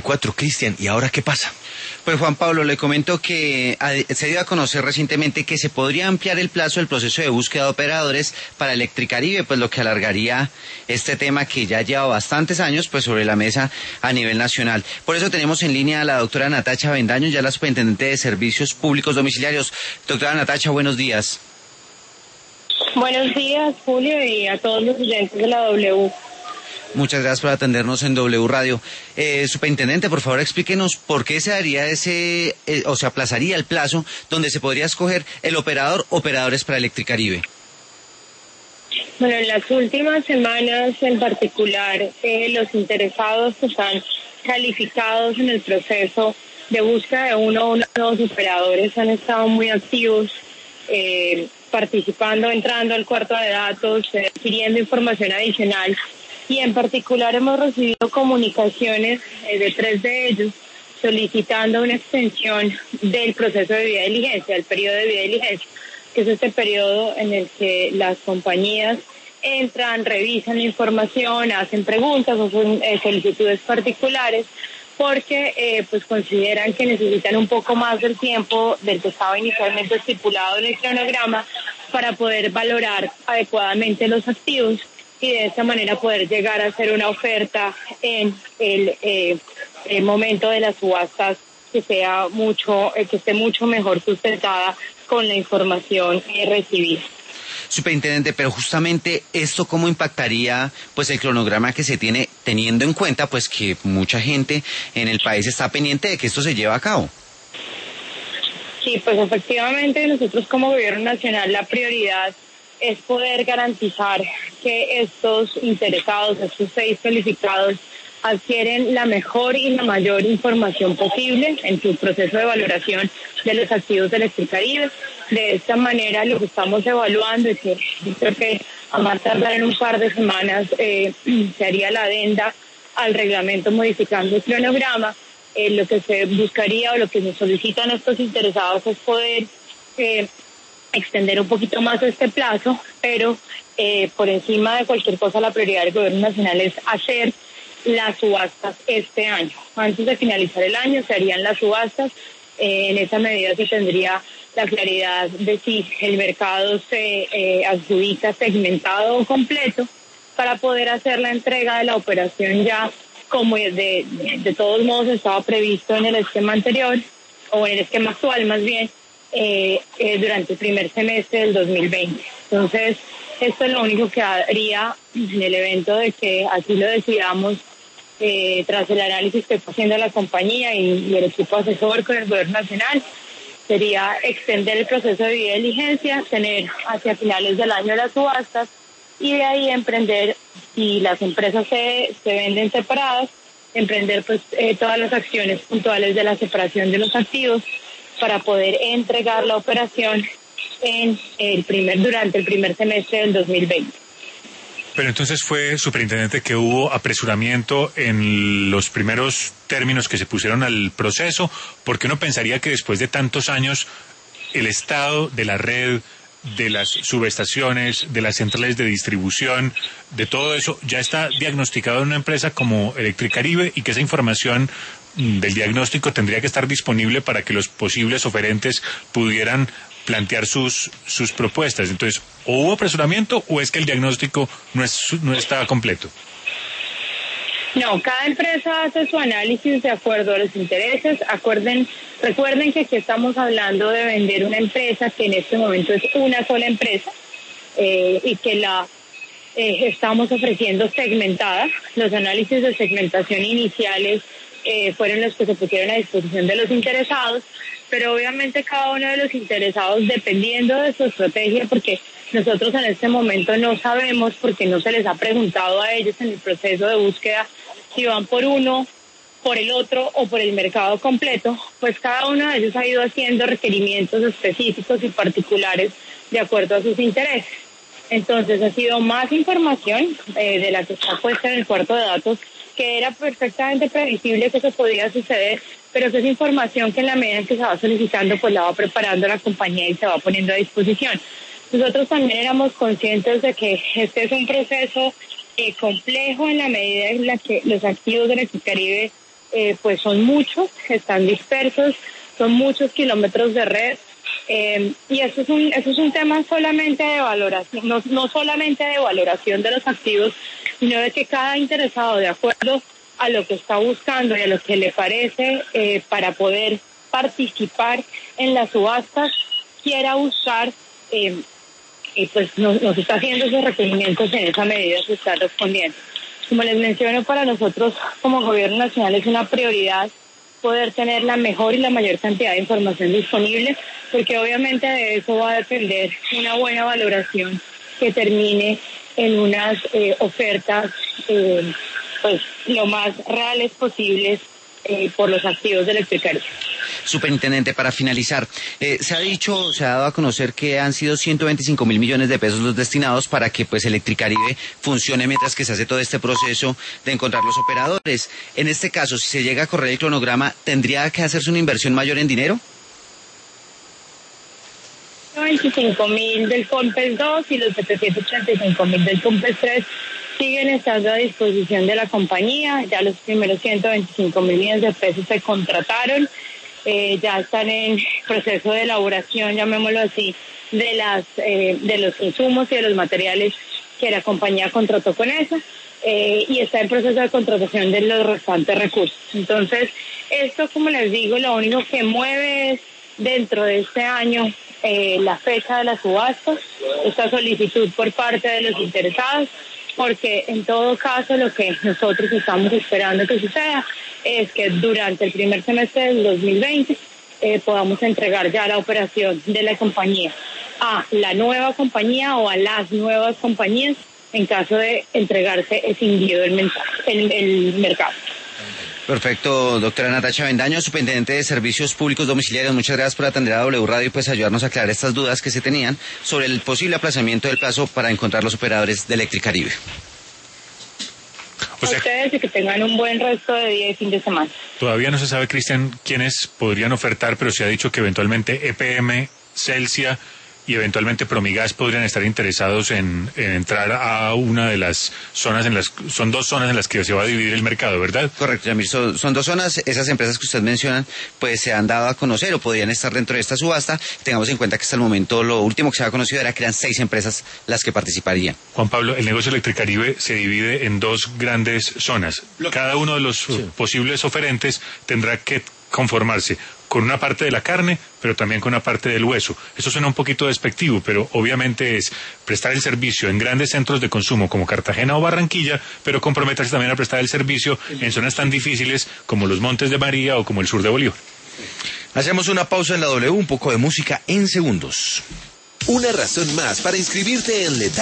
2024. Cristian, ¿y ahora qué pasa? Pues Juan Pablo, le comento que se dio a conocer recientemente que se podría ampliar el plazo del proceso de búsqueda de operadores para Electricaribe, pues lo que alargaría este tema que ya lleva bastantes años pues sobre la mesa a nivel nacional. Por eso tenemos en línea a la doctora Natacha Avendaño, ya la superintendente de Servicios Públicos Domiciliarios. Doctora Natacha, buenos días. Buenos días, Julio, y a todos los oyentes de la W. Muchas gracias por atendernos en W Radio. Superintendente, por favor, explíquenos por qué se daría se aplazaría el plazo donde se podría escoger el operadores para Electricaribe. Bueno, en las últimas semanas en particular, los interesados que están calificados en el proceso de búsqueda de uno o dos operadores han estado muy activos, participando, entrando al cuarto de datos, adquiriendo información adicional. Y en particular hemos recibido comunicaciones de 3 de ellos solicitando una extensión del proceso de debida diligencia, del periodo de debida diligencia, que es este periodo en el que las compañías entran, revisan la información, hacen preguntas o hacen solicitudes particulares, porque pues consideran que necesitan un poco más del tiempo del que estaba inicialmente estipulado en el cronograma para poder valorar adecuadamente los activos y de esta manera poder llegar a hacer una oferta en el momento de las subastas que esté mucho mejor sustentada con la información recibida. Superintendente, pero justamente esto cómo impactaría pues el cronograma que se tiene, teniendo en cuenta pues que mucha gente en el país está pendiente de que esto se lleve a cabo. Sí, pues efectivamente nosotros como Gobierno Nacional la prioridad es poder garantizar que estos interesados, estos 6 calificados, adquieren la mejor y la mayor información posible en su proceso de valoración de los activos de Electricaribe. De esta manera lo que estamos evaluando es que creo que a más tardar en un par de semanas se haría la adenda al reglamento modificando el cronograma. Lo que se buscaría o lo que nos solicitan estos interesados es poder extender un poquito más este plazo, pero por encima de cualquier cosa la prioridad del Gobierno Nacional es hacer las subastas este año. Antes de finalizar el año se harían las subastas. En esa medida se tendría la claridad de si el mercado se adjudica segmentado o completo para poder hacer la entrega de la operación ya como de todos modos estaba previsto en el esquema anterior o en el esquema actual más bien durante el primer semestre del 2020. Entonces esto es lo único que haría en el evento de que así lo decidamos tras el análisis que está haciendo la compañía y el equipo asesor con el Gobierno Nacional, sería extender el proceso de debida diligencia, tener hacia finales del año las subastas y de ahí emprender, si las empresas se venden separadas, emprender pues todas las acciones puntuales de la separación de los activos para poder entregar la operación durante el primer semestre del 2020. Pero entonces fue, superintendente, que hubo apresuramiento en los primeros términos que se pusieron al proceso, porque uno pensaría que después de tantos años el estado de la red, de las subestaciones, de las centrales de distribución, de todo eso, ya está diagnosticado en una empresa como Electricaribe y que esa información del diagnóstico tendría que estar disponible para que los posibles oferentes pudieran plantear sus propuestas. Entonces, ¿o hubo apresuramiento o es que el diagnóstico no está completo? No, cada empresa hace su análisis de acuerdo a los intereses. Recuerden que aquí estamos hablando de vender una empresa que en este momento es una sola empresa y que la estamos ofreciendo segmentada. Los análisis de segmentación iniciales fueron los que se pusieron a disposición de los interesados, pero obviamente cada uno de los interesados, dependiendo de su estrategia, porque nosotros en este momento no sabemos, porque no se les ha preguntado a ellos en el proceso de búsqueda si van por uno, por el otro o por el mercado completo, pues cada uno de ellos ha ido haciendo requerimientos específicos y particulares de acuerdo a sus intereses. Entonces ha sido más información de la que está puesta en el cuarto de datos, que era perfectamente previsible que eso podía suceder, pero que es información que en la medida en que se va solicitando, pues la va preparando la compañía y se va poniendo a disposición. Nosotros también éramos conscientes de que este es un proceso complejo en la medida en la que los activos de Electricaribe pues son muchos, están dispersos, son muchos kilómetros de red. Y eso es un tema solamente de valoración, no solamente de valoración de los activos, sino de que cada interesado, de acuerdo a lo que está buscando y a lo que le parece para poder participar en las subastas, quiera buscar, pues nos está haciendo esos requerimientos en esa medida que está respondiendo. Como les menciono, para nosotros como Gobierno Nacional es una prioridad poder tener la mejor y la mayor cantidad de información disponible, porque obviamente de eso va a depender una buena valoración que termine en unas ofertas pues lo más reales posibles por los activos de Electricaribe. Superintendente, para finalizar, se ha dado a conocer que han sido 125.000 millones de pesos los destinados para que pues Electricaribe funcione mientras que se hace todo este proceso de encontrar los operadores. En este caso, si se llega a correr el cronograma, ¿tendría que hacerse una inversión mayor en dinero? 25.000 del COMPES 2 y los 785.000 del COMPES 3 siguen estando a disposición de la compañía. Ya los primeros 125.000 millones de pesos se contrataron. Ya están en proceso de elaboración, llamémoslo así, de los insumos y de los materiales que la compañía contrató con eso, y está en proceso de contratación de los restantes recursos. Entonces, esto, como les digo, lo único que mueve es dentro de este año la fecha de la subasta, esta solicitud por parte de los interesados, porque en todo caso lo que nosotros estamos esperando que suceda es que durante el primer semestre del 2020 podamos entregar ya la operación de la compañía a la nueva compañía o a las nuevas compañías en caso de entregarse escindido el mercado. Perfecto, doctora Natacha Avendaño, superintendente de Servicios Públicos Domiciliarios, muchas gracias por atender a W Radio y pues ayudarnos a aclarar estas dudas que se tenían sobre el posible aplazamiento del plazo para encontrar los operadores de Electricaribe. A ustedes y que tengan un buen resto de día y fin de semana. Todavía no se sabe, Cristian, quiénes podrían ofertar, pero se ha dicho que eventualmente EPM, Celsia y eventualmente Promigas podrían estar interesados en entrar a una de las zonas son dos zonas en las que se va a dividir el mercado, ¿verdad? Correcto, Yamir, son dos zonas. Esas empresas que usted menciona pues se han dado a conocer o podrían estar dentro de esta subasta. Tengamos en cuenta que hasta el momento lo último que se ha conocido era que eran 6 empresas las que participarían. Juan Pablo, el negocio Electricaribe se divide en 2 grandes zonas. Cada uno de los posibles oferentes tendrá que conformarse con una parte de la carne, pero también con una parte del hueso. Eso suena un poquito despectivo, pero obviamente es prestar el servicio en grandes centros de consumo como Cartagena o Barranquilla, pero comprometerse también a prestar el servicio en zonas tan difíciles como los Montes de María o como el sur de Bolívar. Hacemos una pausa en la W, un poco de música en segundos. Una razón más para inscribirte en